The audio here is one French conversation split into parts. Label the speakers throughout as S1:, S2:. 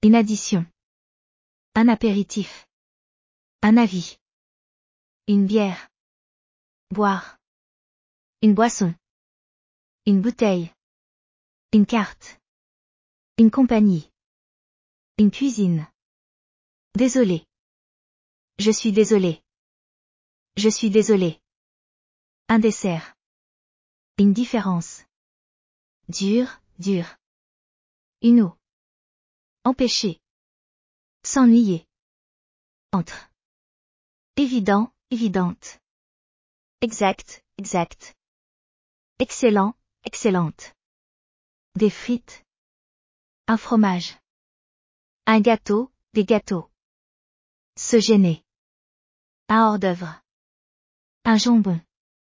S1: Une addition. Un apéritif. Un avis. Une bière. Boire. Une boisson. Une bouteille. Une carte. Une compagnie. Une cuisine. Désolé. Je suis désolé. Je suis désolé. Un dessert. Une différence. Dur, dur. Une eau. Empêcher. S'ennuyer. Entre. Évident, évidente. Exact, exact. Excellent, excellente. Des frites. Un fromage. Un gâteau, des gâteaux. Se gêner. Un hors-d'œuvre. Un jambon.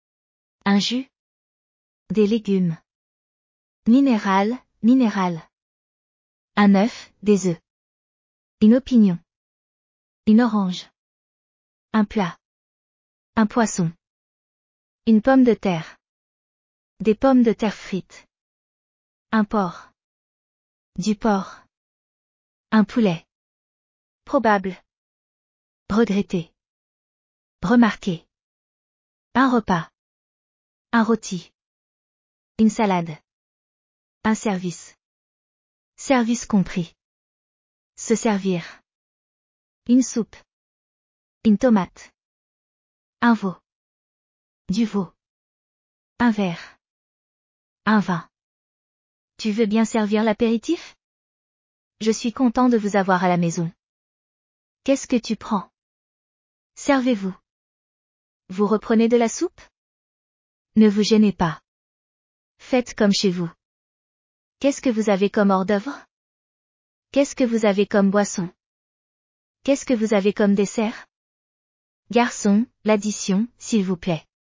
S1: Un jus. Des légumes. Minéral, minéral. Un œuf, des œufs. Une opinion. Une orange. Un plat. Un poisson. Une pomme de terre. Des pommes de terre frites. Un porc. Du porc. Un poulet. Probable. Regretter. Remarquer. Un repas. Un rôti. Une salade. Un service. Service compris. Se servir. Une soupe. Une tomate. Un veau. Du veau. Un verre. Un vin. Tu veux bien servir l'apéritif? Je suis content de vous avoir à la maison. Qu'est-ce que tu prends? Servez-vous. Vous reprenez de la soupe? Ne vous gênez pas. Faites comme chez vous. Qu'est-ce que vous avez comme hors-d'œuvre? Qu'est-ce que vous avez comme boisson? Qu'est-ce que vous avez comme dessert? Garçon, l'addition, s'il vous plaît.